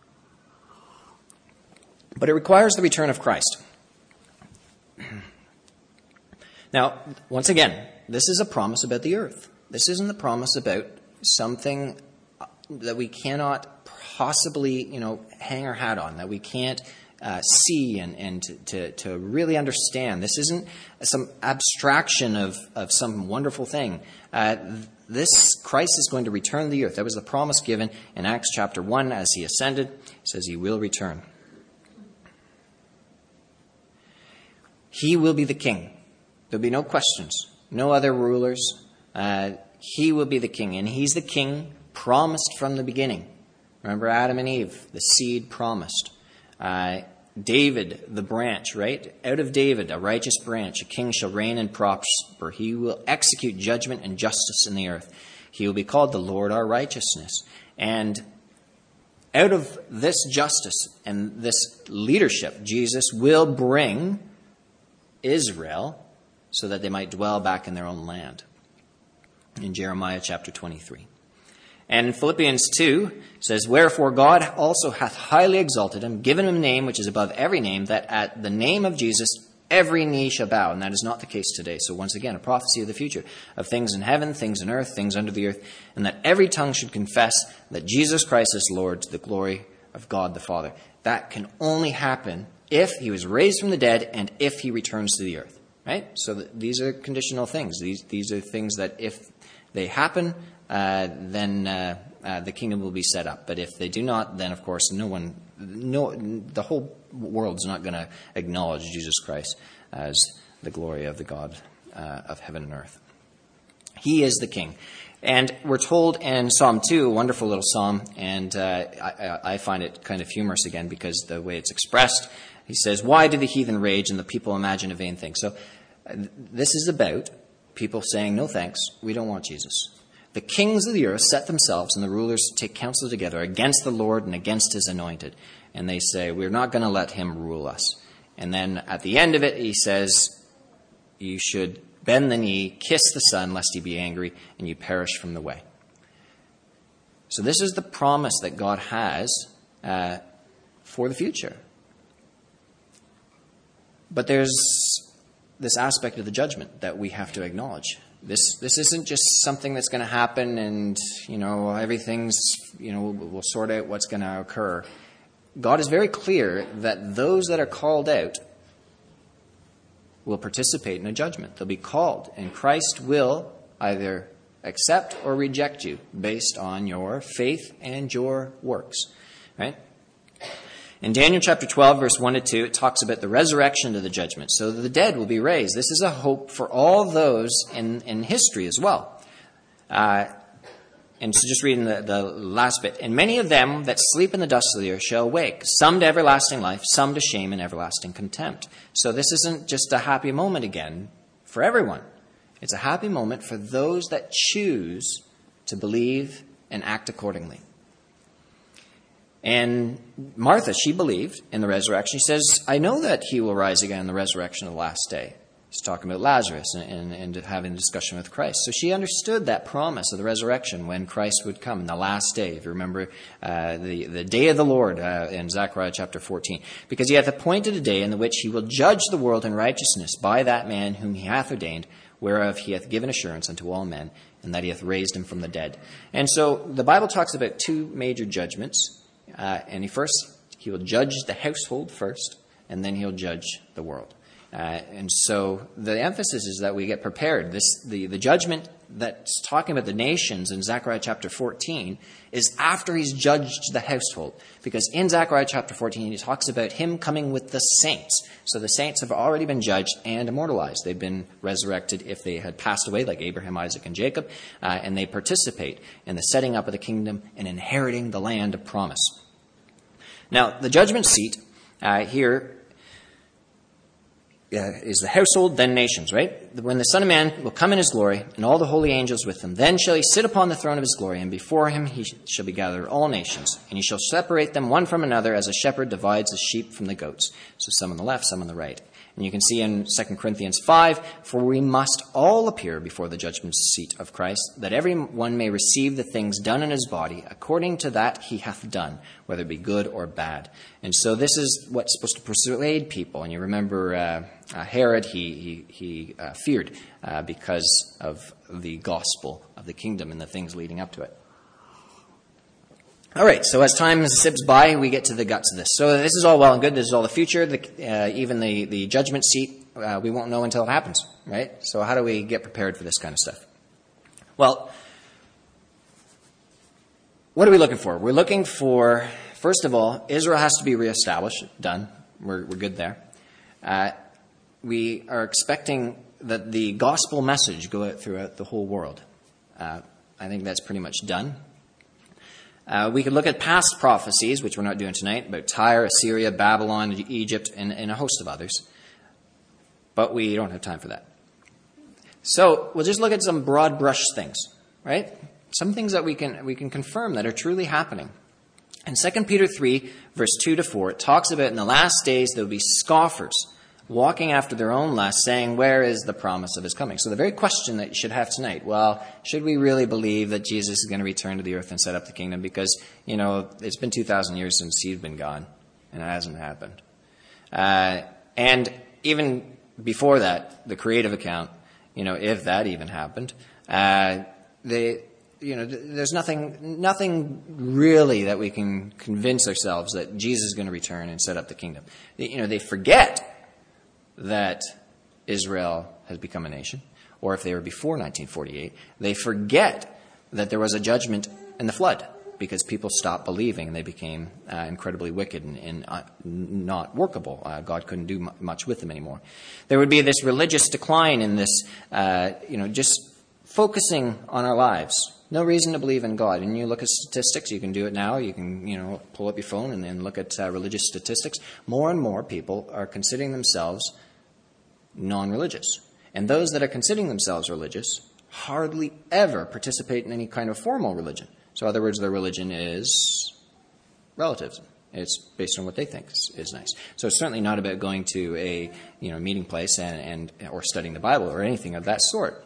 But it requires the return of Christ. Now, once again, this is a promise about the earth. This isn't a promise about something that we cannot possibly, you know, hang our hat on, that we can't uh, see and, and to, to, to really understand. This isn't some abstraction of, of some wonderful thing. Uh, this Christ is going to return to the earth. That was the promise given in Acts chapter one as he ascended. It says he will return. He will be the king. There'll be no questions. No other rulers. Uh, he will be the king. And he's the king promised from the beginning. Remember Adam and Eve, the seed promised. Uh, David, the branch, right? Out of David, a righteous branch, a king shall reign and prosper. He will execute judgment and justice in the earth. He will be called the Lord our righteousness. And out of this justice and this leadership, Jesus will bring Israel so that they might dwell back in their own land. In Jeremiah chapter twenty-three. And in Philippians two, it says, Wherefore God also hath highly exalted him, given him a name which is above every name, that at the name of Jesus every knee shall bow. And that is not the case today. So once again, a prophecy of the future, of things in heaven, things in earth, things under the earth, and that every tongue should confess that Jesus Christ is Lord, to the glory of God the Father. That can only happen if he was raised from the dead and if he returns to the earth. Right? So th- these are conditional things. These these are things that if they happen, uh, then uh, uh, the kingdom will be set up. But if they do not, then of course no one, no, the whole world's not going to acknowledge Jesus Christ as the glory of the God uh, of heaven and earth. He is the king. And we're told in Psalm two, a wonderful little psalm, and uh, I, I find it kind of humorous again because the way it's expressed. He says, Why do the heathen rage and the people imagine a vain thing? So uh, this is about people saying, no thanks, we don't want Jesus. The kings of the earth set themselves and the rulers take counsel together against the Lord and against his anointed. And they say, we're not going to let him rule us. And then at the end of it, he says, you should bend the knee, kiss the Son, lest he be angry, and you perish from the way. So this is the promise that God has uh, for the future. But there's this aspect of the judgment that we have to acknowledge. This this isn't just something that's going to happen and, you know, everything's, you know, we'll, we'll sort out what's going to occur. God is very clear that those that are called out will participate in a judgment. They'll be called, and Christ will either accept or reject you based on your faith and your works. Right? In Daniel chapter twelve, verse one to two, it talks about the resurrection to the judgment. So the dead will be raised. This is a hope for all those in, in history as well. Uh, and so just reading the, the last bit. And many of them that sleep in the dust of the earth shall awake, some to everlasting life, some to shame and everlasting contempt. So this isn't just a happy moment again for everyone. It's a happy moment for those that choose to believe and act accordingly. And Martha, she believed in the resurrection. She says, I know that he will rise again in the resurrection of the last day. He's talking about Lazarus and, and, and having a discussion with Christ. So she understood that promise of the resurrection when Christ would come in the last day. If you remember uh, the, the day of the Lord uh, in Zechariah chapter fourteen. Because he hath appointed a day in the which he will judge the world in righteousness by that man whom he hath ordained, whereof he hath given assurance unto all men, and that he hath raised him from the dead. And so the Bible talks about two major judgments. Uh, and he first, he will judge the household first, and then he'll judge the world. Uh, and so the emphasis is that we get prepared. This, the, the judgment that's talking about the nations in Zechariah chapter fourteen is after he's judged the household. Because in Zechariah chapter fourteen, he talks about him coming with the saints. So the saints have already been judged and immortalized. They've been resurrected if they had passed away, like Abraham, Isaac, and Jacob. Uh, and they participate in the setting up of the kingdom and inheriting the land of promise. Now, the judgment seat uh, here uh, is the household, then nations, right? When the Son of Man will come in his glory, and all the holy angels with him, then shall he sit upon the throne of his glory, and before him he shall be gathered all nations, and he shall separate them one from another, as a shepherd divides the sheep from the goats. So some on the left, some on the right. And you can see in Second Corinthians five, for we must all appear before the judgment seat of Christ, that every one may receive the things done in his body according to that he hath done, whether it be good or bad. And so this is what's supposed to persuade people. And you remember uh, uh, Herod, he, he, he uh, feared uh, because of the gospel of the kingdom and the things leading up to it. All right, so as time sips by, we get to the guts of this. So this is all well and good. This is all the future. The, uh, even the, the judgment seat, uh, we won't know until it happens, right? So how do we get prepared for this kind of stuff? Well, what are we looking for? We're looking for, first of all, Israel has to be reestablished. Done. We're, we're good there. Uh, we are expecting that the gospel message go out throughout the whole world. Uh, I think that's pretty much done. Uh, we could look at past prophecies, which we're not doing tonight, about Tyre, Assyria, Babylon, Egypt, and, and a host of others. But we don't have time for that. So we'll just look at some broad brush things, right? Some things that we can we can confirm that are truly happening. In Second Peter three, verse two to four, it talks about in the last days there will be scoffers, walking after their own lusts, saying, where is the promise of his coming? So the very question that you should have tonight, well, should we really believe that Jesus is going to return to the earth and set up the kingdom? Because, you know, it's been two thousand years since he's been gone, and it hasn't happened. Uh, and even before that, the creative account, you know, if that even happened, uh, they, you know, there's nothing, nothing really that we can convince ourselves that Jesus is going to return and set up the kingdom. You know, they forget that Israel has become a nation, or if they were before nineteen forty-eight, they forget that there was a judgment in the flood because people stopped believing and they became uh, incredibly wicked and, and uh, not workable. Uh, God couldn't do m- much with them anymore. There would be this religious decline in this, uh, you know, just focusing on our lives. No reason to believe in God. And you look at statistics, you can do it now. You can, you know, pull up your phone and, and look at uh, religious statistics. More and more people are considering themselves non-religious. And those that are considering themselves religious hardly ever participate in any kind of formal religion. So in other words, their religion is relativism. It's based on what they think is, is nice. So it's certainly not about going to a, you know, meeting place and, and or studying the Bible or anything of that sort.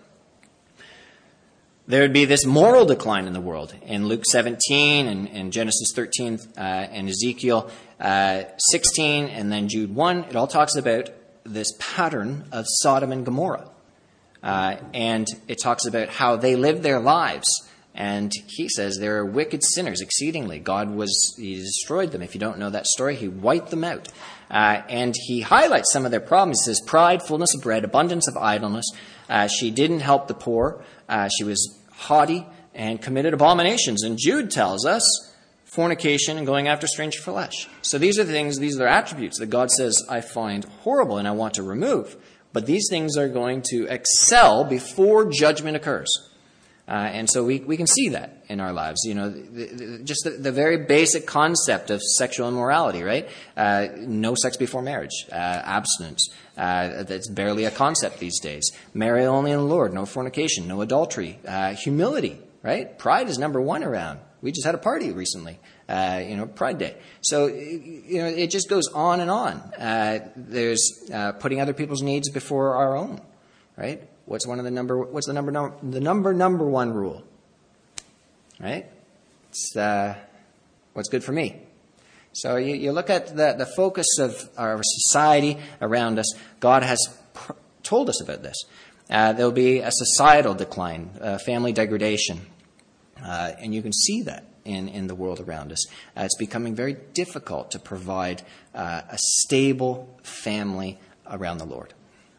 There would be this moral decline in the world. In Luke seventeen and, and Genesis thirteen uh, and Ezekiel uh, sixteen and then Jude one, it all talks about this pattern of Sodom and Gomorrah. Uh, and it talks about how they lived their lives. And he says they're wicked sinners exceedingly. God was, he destroyed them. If you don't know that story, he wiped them out. Uh, and he highlights some of their problems. He says pride, fullness of bread, abundance of idleness. Uh, she didn't help the poor. Uh, she was haughty, and committed abominations. And Jude tells us fornication and going after strange flesh. So these are the things, these are the attributes that God says I find horrible and I want to remove. But these things are going to excel before judgment occurs. Uh, and so we, we can see that in our lives. You know, the, the, just the, the very basic concept of sexual immorality, right? Uh, no sex before marriage, uh, abstinence. Uh, that's barely a concept these days. Marry only in the Lord, no fornication, no adultery, uh, humility, right? Pride is number one around. We just had a party recently, uh, you know, Pride Day. So, you know, it just goes on and on. Uh, there's uh, putting other people's needs before our own, right? What's one of the number? What's the number? No, the number number one rule, right? It's uh, what's good for me. So you, you look at the the focus of our society around us. God has pr- told us about this. Uh, there'll be a societal decline, uh, family degradation. Uh, and you can see that in, in the world around us. Uh, it's becoming very difficult to provide uh, a stable family around the Lord.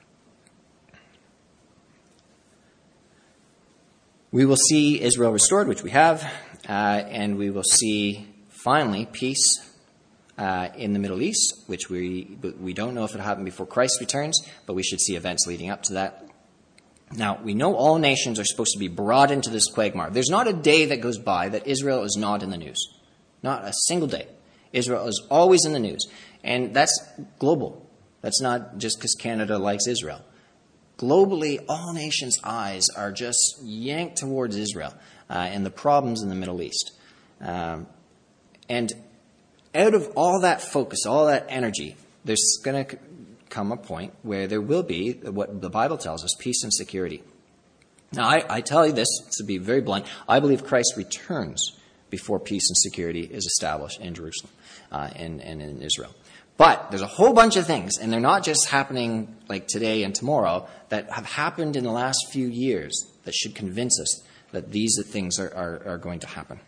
We will see Israel restored, which we have, uh, and we will see, finally, peace uh, in the Middle East, which we we don't know if it'll happen before Christ returns, but we should see events leading up to that. Now, we know all nations are supposed to be brought into this quagmire. There's not a day that goes by that Israel is not in the news. Not a single day. Israel is always in the news. And that's global. That's not just because Canada likes Israel. Globally, all nations' eyes are just yanked towards Israel uh, and the problems in the Middle East. Um, and out of all that focus, all that energy, there's going to come a point where there will be what the Bible tells us, peace and security. Now, I, I tell you this to be very blunt. I believe Christ returns before peace and security is established in Jerusalem uh, and, and in Israel. But there's a whole bunch of things, and they're not just happening like today and tomorrow, that have happened in the last few years that should convince us that these things are, are, are going to happen.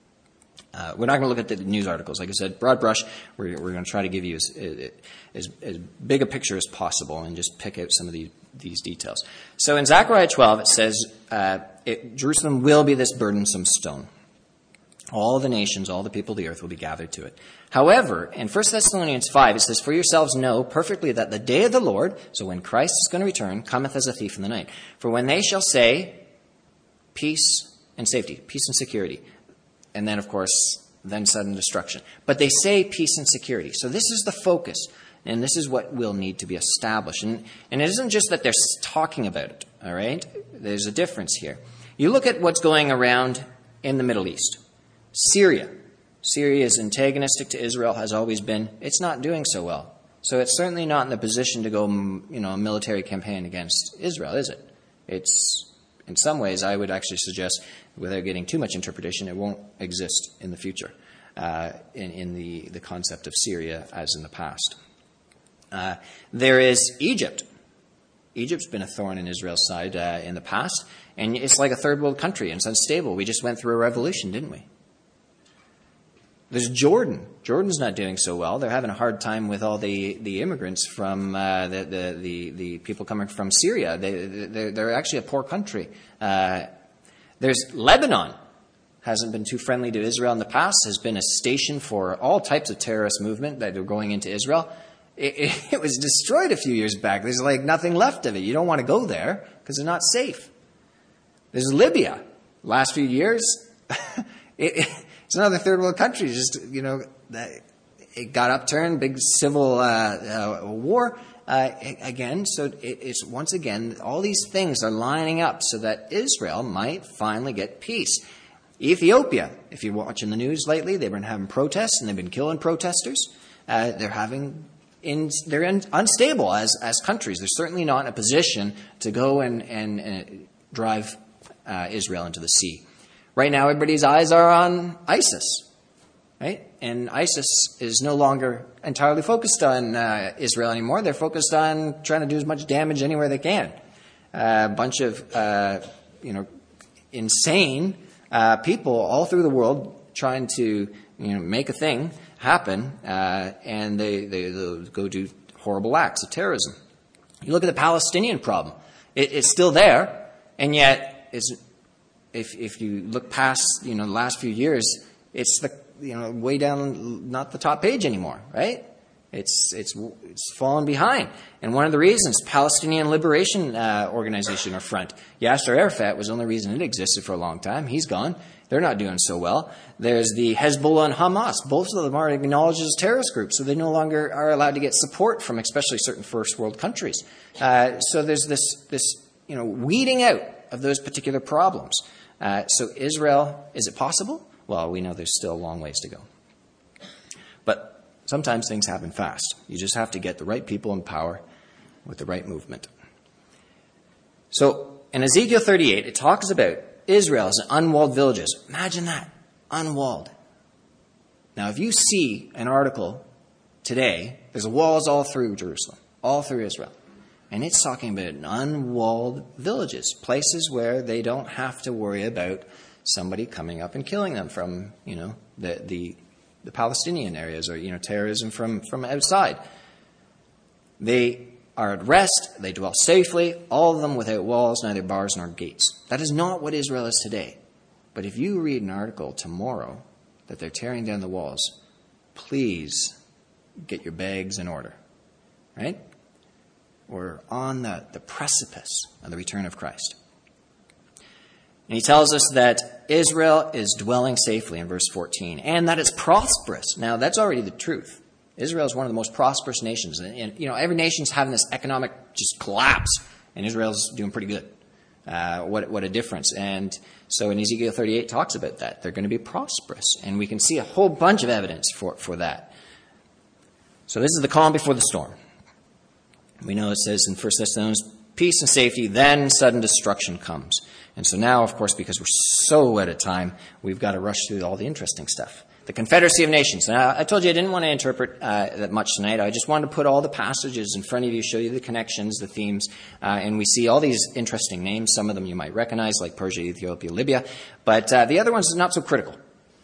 Uh, we're not going to look at the news articles. Like I said, broad brush, we're, we're going to try to give you as, as, as big a picture as possible and just pick out some of the, these details. So in Zechariah twelve, it says, uh, it, Jerusalem will be this burdensome stone. All the nations, all the people of the earth will be gathered to it. However, in First Thessalonians five, it says, for yourselves know perfectly that the day of the Lord, so when Christ is going to return, cometh as a thief in the night. For when they shall say, peace and safety, peace and security, and then, of course, then sudden destruction. But they say peace and security. So this is the focus, and this is what will need to be established. And, and it isn't just that they're talking about it, all right? There's a difference here. You look at what's going around in the Middle East. Syria. Syria is antagonistic to Israel, has always been. It's not doing so well. So it's certainly not in the position to go, you know, a military campaign against Israel, is it? It's, in some ways, I would actually suggest, without getting too much interpretation, it won't exist in the future uh, in, in the, the concept of Syria as in the past. Uh, there is Egypt. Egypt's been a thorn in Israel's side uh, in the past, and it's like a third world country, and it's unstable. We just went through a revolution, didn't we? There's Jordan. Jordan's not doing so well. They're having a hard time with all the, the immigrants from uh, the, the, the, the people coming from Syria. They, they're, they're actually a poor country. Uh, there's Lebanon. Hasn't been too friendly to Israel in the past. Has been a station for all types of terrorist movement that are going into Israel. It, it, it was destroyed a few years back. There's like nothing left of it. You don't want to go there because they're not safe. There's Libya. Last few years, it, it, it's another third world country. Just, you know, it got upturned, big civil uh, uh, war uh, again. So it, it's once again, all these things are lining up so that Israel might finally get peace. Ethiopia, if you're watching the news lately, they've been having protests and they've been killing protesters. Uh, they're having, in, they're in, unstable as as countries. They're certainly not in a position to go and and, and drive uh, Israel into the sea. Right now, everybody's eyes are on ISIS, right? And ISIS is no longer entirely focused on uh, Israel anymore. They're focused on trying to do as much damage anywhere they can. Uh, a bunch of, uh, you know, insane uh, people all through the world trying to, you know, make a thing happen, uh, and they, they they'll go do horrible acts of terrorism. You look at the Palestinian problem; it, it's still there, and yet it's if if you look past, you know, the last few years, it's the, you know, way down, not the top page anymore, right? It's it's it's fallen behind. And one of the reasons, Palestinian Liberation uh, Organization, or Front, Yasser Arafat was the only reason it existed for a long time. He's gone. They're not doing so well. There's the Hezbollah and Hamas. Both of them are acknowledged as terrorist groups, so they no longer are allowed to get support from especially certain first world countries. Uh, so there's this, this you know, weeding out of those particular problems. Uh, so Israel, is it possible? Well, we know there's still a long ways to go. But sometimes things happen fast. You just have to get the right people in power with the right movement. So in Ezekiel thirty-eight, it talks about Israel as unwalled villages. Imagine that. Unwalled. Now, if you see an article today, there's walls all through Jerusalem, all through Israel. And it's talking about unwalled villages, places where they don't have to worry about somebody coming up and killing them from, you know, the the, the Palestinian areas, or, you know, terrorism from, from outside. They are at rest, they dwell safely, all of them without walls, neither bars nor gates. That is not what Israel is today. But if you read an article tomorrow that they're tearing down the walls, please get your bags in order, right? We're on the, the precipice of the return of Christ. And he tells us that Israel is dwelling safely in verse fourteen, and that it's prosperous. Now, that's already the truth. Israel is one of the most prosperous nations. And, and, you know, every nation's having this economic just collapse, and Israel's doing pretty good. Uh, what, what a difference. And so in Ezekiel thirty-eight talks about that. They're going to be prosperous. And we can see a whole bunch of evidence for, for that. So this is the calm before the storm. We know it says in First Thessalonians, peace and safety, then sudden destruction comes. And so now, of course, because we're so out of time, we've got to rush through all the interesting stuff. The Confederacy of Nations. Now, I told you I didn't want to interpret uh, that much tonight. I just wanted to put all the passages in front of you, show you the connections, the themes, uh, and we see all these interesting names. Some of them you might recognize, like Persia, Ethiopia, Libya. But uh, the other ones are not so critical.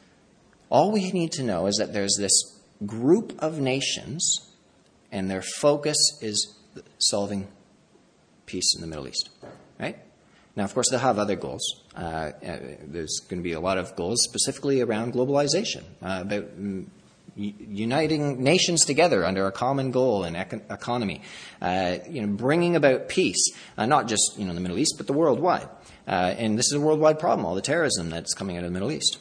All we need to know is that there's this group of nations, and their focus is solving peace in the Middle East, right? Now, of course, they'll have other goals. Uh, there's going to be a lot of goals specifically around globalization, uh, about um, uniting nations together under a common goal and econ- economy, uh, you know, bringing about peace, uh, not just, you know, in the Middle East, but the worldwide. Uh, and this is a worldwide problem, all the terrorism that's coming out of the Middle East.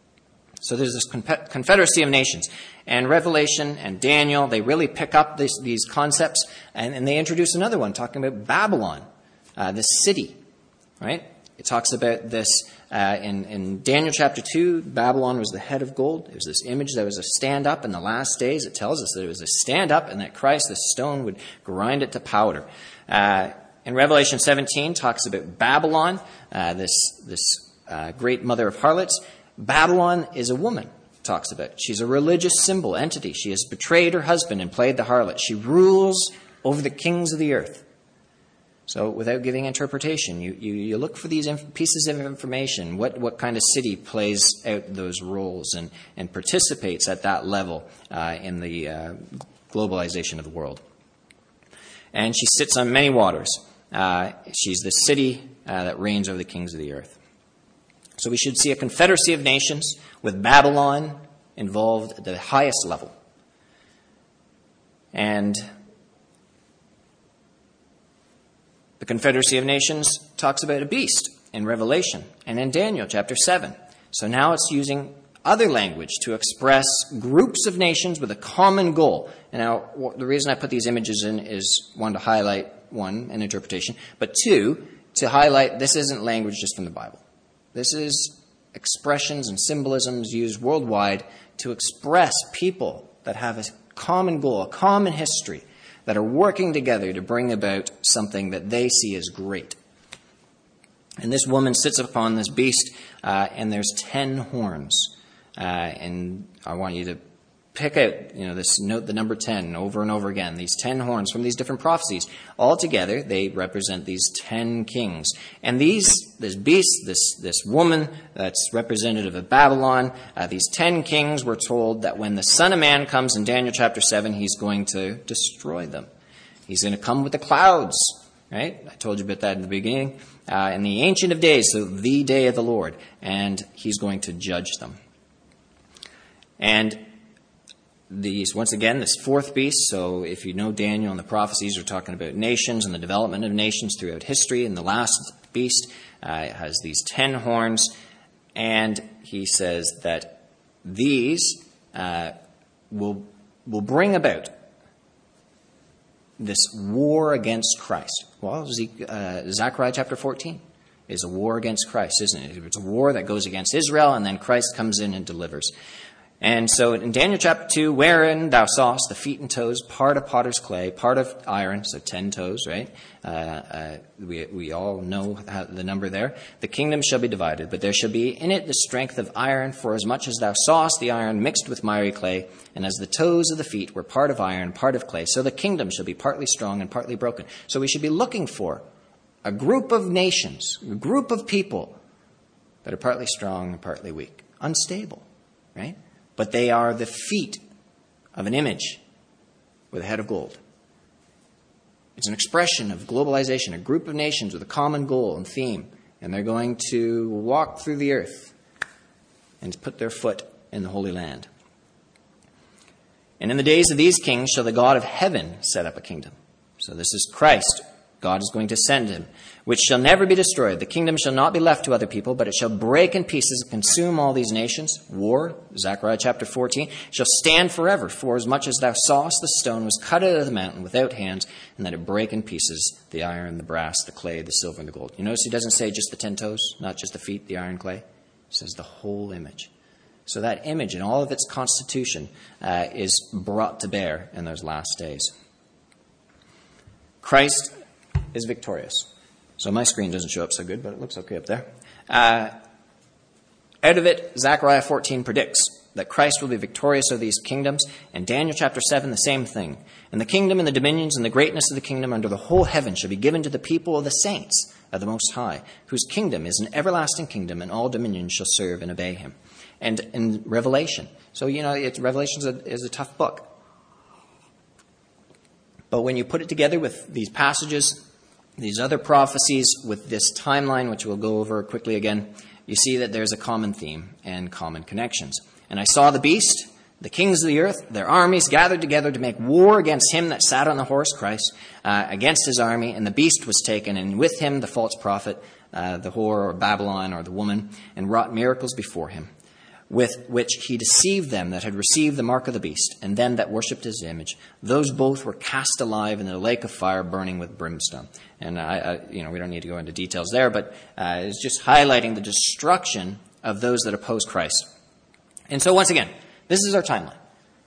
So there's this conf- Confederacy of Nations. And Revelation and Daniel, they really pick up this, these concepts, and, and they introduce another one talking about Babylon, uh, this city. Right? It talks about this uh, in, in Daniel chapter two. Babylon was the head of gold. It was this image that was a stand up in the last days. It tells us that it was a stand up and that Christ, the stone, would grind it to powder. Uh, in Revelation seventeen, talks about Babylon, uh, this, this uh, great mother of harlots. Babylon is a woman, talks about. She's a religious symbol, entity. She has betrayed her husband and played the harlot. She rules over the kings of the earth. So without giving interpretation, you, you, you look for these inf- pieces of information. What, what kind of city plays out those roles and, and participates at that level uh, in the uh, globalization of the world? And she sits on many waters. Uh, she's the city uh, that reigns over the kings of the earth. So we should see a confederacy of nations with Babylon involved at the highest level. And the Confederacy of Nations talks about a beast in Revelation and in Daniel chapter seven. So now it's using other language to express groups of nations with a common goal. And now the reason I put these images in is, one, to highlight, one, an interpretation, but two, to highlight this isn't language just from the Bible. This is expressions and symbolisms used worldwide to express people that have a common goal, a common history, that are working together to bring about something that they see as great. And this woman sits upon this beast, uh, and there's ten horns. Uh, and I want you to pick out, you know, this note, the number ten, over and over again. These ten horns from these different prophecies. All together, they represent these ten kings. And these, this beast, this this woman that's representative of Babylon, uh, these ten kings were told that when the Son of Man comes in Daniel chapter seven, he's going to destroy them. He's going to come with the clouds, right? I told you about that in the beginning. uh, in the Ancient of Days, so the day of the Lord, and he's going to judge them. And these, once again, this fourth beast, so if you know Daniel and the prophecies are talking about nations and the development of nations throughout history, and the last beast uh, has these ten horns, and he says that these uh, will will bring about this war against Christ. Well, uh, Zechariah chapter fourteen is a war against Christ, isn't it? It's a war that goes against Israel, and then Christ comes in and delivers. And so in Daniel chapter two, wherein thou sawest the feet and toes, part of potter's clay, part of iron, so ten toes, right? Uh, uh, we, we all know how, the number there. The kingdom shall be divided, but there shall be in it the strength of iron, for as much as thou sawest the iron mixed with miry clay, and as the toes of the feet were part of iron, part of clay, so the kingdom shall be partly strong and partly broken. So we should be looking for a group of nations, a group of people that are partly strong and partly weak, unstable, right? But they are the feet of an image with a head of gold. It's an expression of globalization, a group of nations with a common goal and theme. And they're going to walk through the earth and put their foot in the Holy Land. And in the days of these kings shall the God of heaven set up a kingdom. So this is Christ. God is going to send him, which shall never be destroyed. The kingdom shall not be left to other people, but it shall break in pieces and consume all these nations. War, Zechariah chapter fourteen, shall stand forever, for as much as thou sawest the stone was cut out of the mountain without hands, and that it break in pieces the iron, the brass, the clay, the silver, and the gold. You notice he doesn't say just the ten toes, not just the feet, the iron, clay. He says the whole image. So that image and all of its constitution uh, is brought to bear in those last days. Christ is victorious. So my screen doesn't show up so good, but it looks okay up there. Uh, out of it, Zechariah fourteen predicts that Christ will be victorious over these kingdoms, and Daniel chapter seven, the same thing. And the kingdom and the dominions and the greatness of the kingdom under the whole heaven shall be given to the people of the saints of the Most High, whose kingdom is an everlasting kingdom, and all dominions shall serve and obey him. And in Revelation, so you know, it, Revelation is a, is a tough book. But when you put it together with these passages, these other prophecies, with this timeline, which we'll go over quickly again, you see that there's a common theme and common connections. And I saw the beast, the kings of the earth, their armies gathered together to make war against him that sat on the horse, Christ, uh, against his army. And the beast was taken, and with him the false prophet, uh, the whore or Babylon or the woman, and wrought miracles before him, with which he deceived them that had received the mark of the beast, and them that worshipped his image. Those both were cast alive in the lake of fire burning with brimstone. And I, I, you know, we don't need to go into details there, but uh, it's just highlighting the destruction of those that oppose Christ. And so once again, this is our timeline.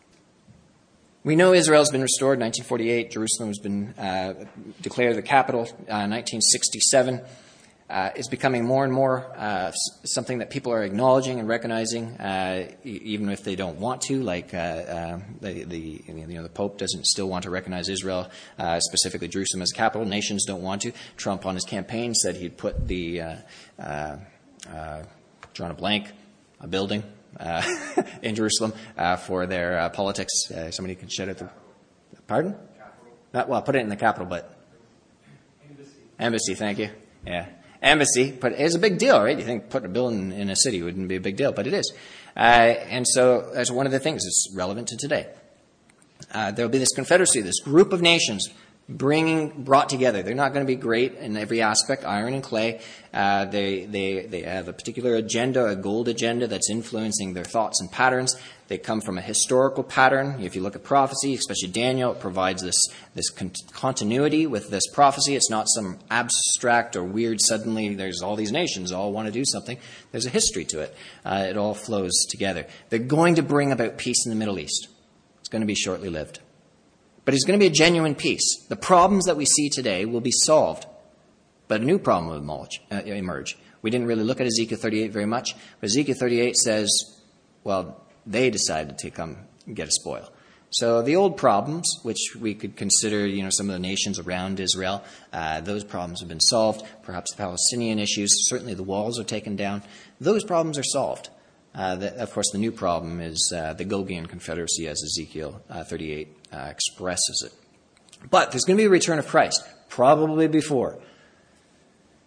We know Israel has been restored in nineteen forty-eight. Jerusalem has been uh, declared the capital in uh, nineteen sixty-seven. Uh, is becoming more and more uh, something that people are acknowledging and recognizing, uh, e- even if they don't want to. Like uh, uh, the, the you know the Pope doesn't still want to recognize Israel, uh, specifically Jerusalem as a capital. Nations don't want to. Trump on his campaign said he'd put the uh, uh, uh, drawn a blank, a building uh, in Jerusalem uh, for their uh, politics. Uh, somebody can shed it. Pardon? Not, well, put it in the capital, but embassy. Embassy. Thank you. Yeah. Embassy, but it's a big deal, right? You think putting a building in a city wouldn't be a big deal, but it is. Uh, and so that's one of the things that's relevant to today. Uh, there'll be this confederacy, this group of nations bringing, brought together. They're not going to be great in every aspect, iron and clay. Uh, they, they, they have a particular agenda, a gold agenda that's influencing their thoughts and patterns. They come from a historical pattern. If you look at prophecy, especially Daniel, it provides this, this con- continuity with this prophecy. It's not some abstract or weird, suddenly there's all these nations all want to do something. There's a history to it. Uh, it all flows together. They're going to bring about peace in the Middle East. It's going to be shortly lived. But it's going to be a genuine peace. The problems that we see today will be solved, but a new problem will emerge. Uh, emerge. We didn't really look at Ezekiel thirty-eight very much, but Ezekiel thirty-eight says, well, they decided to come and get a spoil. So the old problems, which we could consider, you know, some of the nations around Israel, uh, those problems have been solved. Perhaps the Palestinian issues, certainly the walls are taken down. Those problems are solved. Uh, the, of course, the new problem is uh, the Gogian Confederacy, as Ezekiel uh, thirty-eight uh, expresses it. But there's going to be a return of Christ, probably before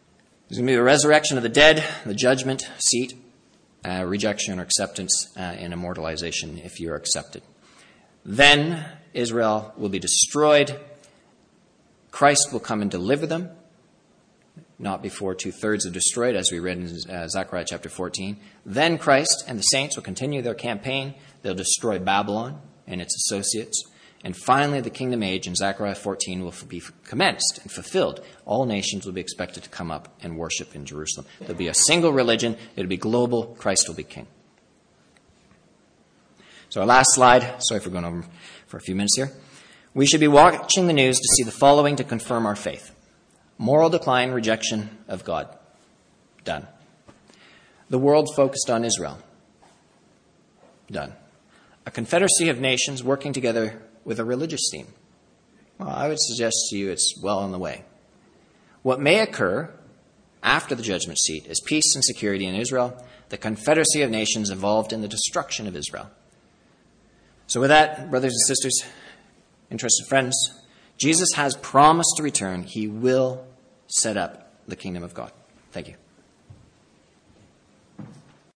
There's going to be a resurrection of the dead, the judgment seat, uh, rejection or acceptance, uh, and immortalization if you are accepted. Then Israel will be destroyed. Christ will come and deliver them, not before two-thirds are destroyed, as we read in uh, Zechariah chapter fourteen. Then Christ and the saints will continue their campaign. They'll destroy Babylon and its associates. And finally, the kingdom age in Zechariah fourteen will be commenced and fulfilled. All nations will be expected to come up and worship in Jerusalem. There'll be a single religion. It'll be global. Christ will be king. So our last slide. Sorry for going over for a few minutes here. We should be watching the news to see the following to confirm our faith. Moral decline, rejection of God. Done. The world focused on Israel. Done. A confederacy of nations working together with a religious theme. Well, I would suggest to you it's well on the way. What may occur after the judgment seat is peace and security in Israel. The confederacy of nations involved in the destruction of Israel. So with that, brothers and sisters, interested friends, Jesus has promised to return. He will set up the kingdom of God. Thank you.